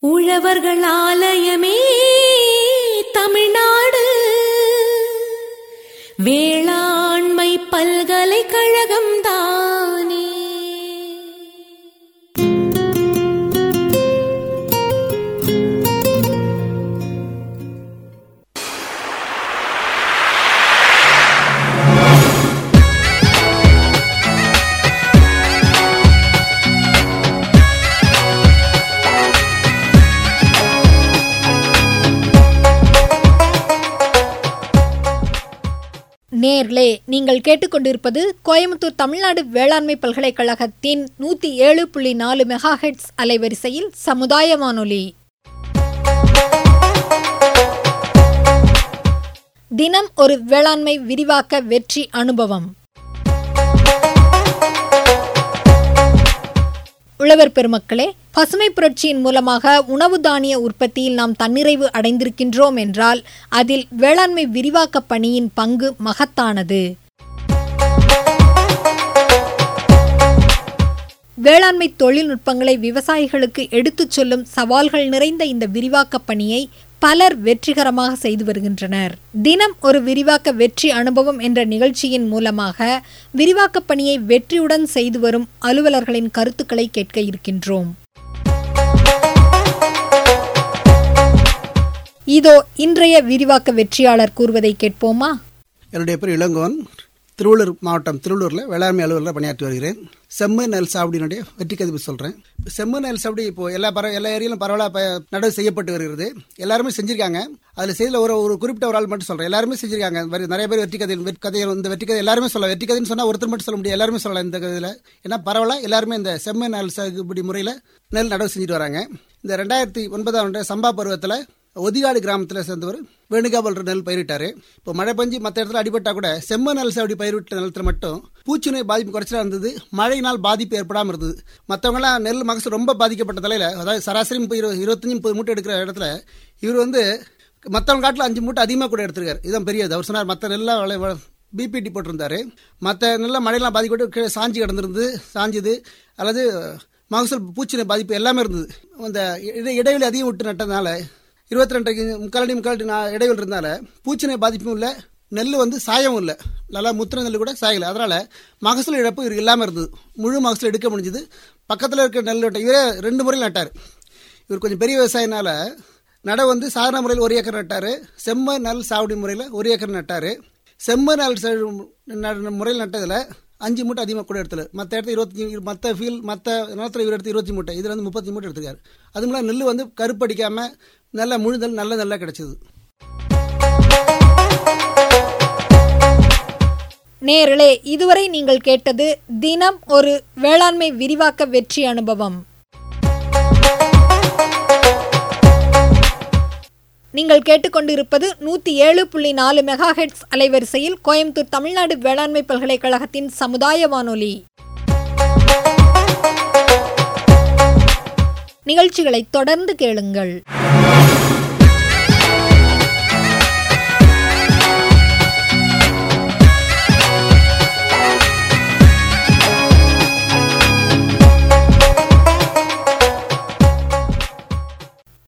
உழவர்கள் ஆலயமே தமிழ்நாடு வேளாண்மை பல்கலைக்கழகம் தானே. நேர்களே, நீங்கள் கேட்டுக்கொண்டிருப்பது கோயம்புத்தூர் தமிழ்நாடு வேளாண்மை பல்கலைக்கழகத்தின் 107.4 மெகாஹெர்ட்ஸ் அலைவரிசையில் சமுதாய வானொலி. தினம் ஒரு வேளாண்மை விரிவாக்க வெற்றி அனுபவம். உழவர் பெருமக்களே, பசுமை புரட்சியின் மூலமாக உணவு தானிய உற்பத்தியில் நாம் தன்னிறைவு அடைந்திருக்கின்றோம் என்றால் அதில் வேளாண்மை விரிவாக்க பணியின் பங்கு மகத்தானது. வேளாண்மை தொழில்நுட்பங்களை விவசாயிகளுக்கு எடுத்துச் சொல்லும் சவால்கள் நிறைந்த இந்த விரிவாக்க பணியை பலர் வெற்றிகரமாக செய்து வருகின்றனர். தினம் ஒரு விரிவாக்க வெற்றி அனுபவம் என்ற நிகழ்ச்சியின் மூலமாக விரிவாக்க பணியை வெற்றியுடன் செய்து வரும் அலுவலர்களின் கருத்துக்களை கேட்க இருக்கின்றோம். இதோ இன்றைய விரிவாக்க வெற்றியாளர் கூறுவதை கேட்போமா? என்னுடைய பேர் இளங்கோவன். திருவள்ளூர் மாவட்டம் திருவள்ளூரில் வேளாண்மை அலுவலரில் பணியாற்றி வருகிறேன். செம்ம நெல் சாவடியினுடைய வெற்றி கதிப்பு சொல்கிறேன். செம்ம நெல் சாவடி இப்போ எல்லா ஏரியாலும் பரவலாக நடவு செய்யப்பட்டு வருகிறது. எல்லாருமே செஞ்சிருக்காங்க. அதில் செய்தியில் ஒரு குறிப்பிட்ட ஒரு ஆள் மட்டும் சொல்கிறேன். எல்லாருமே செஞ்சிருக்காங்க. நிறைய பேர் வெற்றி கதை இந்த வெற்றி கதை எல்லாருமே சொல்லலாம். வெற்றி கதைன்னு சொன்னால் ஒருத்தர் மட்டும் சொல்ல முடியாது, எல்லாருமே சொல்லலாம் இந்த கதையில். ஏன்னா பரவலாக எல்லாருமே இந்த செம்ம நெல் சாகுபடி முறையில் நெல் நடவு செஞ்சுட்டு வராங்க. இந்த 2009 சம்பா பருவத்தில் ஒதிகாடு கிராமத்தில் சேர்ந்தவர் வேணுகாவல் நெல் பயிரிட்டாரு. இப்போ மழை பெஞ்சு மற்ற இடத்துல அடிபட்டா கூட செம்ம நெல் சாவடி பயிரிட்ட நிலத்தில் மட்டும் பூச்சி நோய் பாதிப்பு குறைச்சலா இருந்தது. மழையினால் பாதிப்பு ஏற்படாமல் இருந்தது. மற்றவங்களாம் நெல் மகசூல் ரொம்ப பாதிக்கப்பட்ட தலையில், அதாவது சராசரி 25-30 மூட்டை எடுக்கிற இடத்துல இவர் மற்றவங்க காட்டில் 5 மூட்டை அதிகமாக கூட எடுத்திருக்காரு. இதுதான் பெரியது. அவர் சொன்னார், மற்ற நெல்லாம் பிபிடி போட்டிருந்தாரு, மற்ற நெல்லாம் மழையெல்லாம் பாதிக்கப்பட்டு சாஞ்சி கிடந்திருந்து சாஞ்சுது, அல்லது மகசூல் பூச்சி நோய் பாதிப்பு எல்லாமே இருந்தது. அந்த இடைவெளி அதிகம் விட்டு நட்டதுனால 22 முக்கால் இடைவெளி இருந்தால பூச்சி நோய் பாதிப்பும் இல்லை, நெல் சாயமும் இல்லை, நல்லா முத்திர நெல் கூட சாயலை. அதனால் மகசூல் இழப்பு இவருக்கு இல்லாமல் இருந்தது. முழு மகசூல் எடுக்க முடிஞ்சது. பக்கத்தில் இருக்கிற நெல் இவரே 2 முறையில் நட்டார். இவர் கொஞ்சம் பெரிய விவசாயினால நடவு சாதாரண முறையில் 1 ஏக்கர் நட்டார், செம்ம நெல் சாவடி முறையில் 1 ஏக்கர் நட்டார். செம்ம நெல் முறையில் நட்டதில் 5 மூட்டை அதிகமாக கூட எடுத்துல. மற்ற இடத்துல 25, மற்ற நிலத்தில் இவர் எடுத்து 20 மூட்டை, இதில் 30 மூட்டை எடுத்துக்காரு. அது மூலம் நெல் கருப்படிக்காமல் நல்ல முழுதல் நல்ல நல்லா கிடைச்சது. நேயர்களே, இதுவரை நீங்கள் கேட்டது தினம் ஒரு வேளாண்மை விரிவாக்க வெற்றி அனுபவம். நீங்கள் கேட்டுக்கொண்டிருப்பது 107.4 மெகாஹெர்ட்ஸ் அலைவரிசையில் கோயம்புத்தூர் தமிழ்நாடு வேளாண்மை பல்கலைக்கழகத்தின் சமுதாய வானொலி. நிகழ்ச்சிகளை தொடர்ந்து கேளுங்கள்.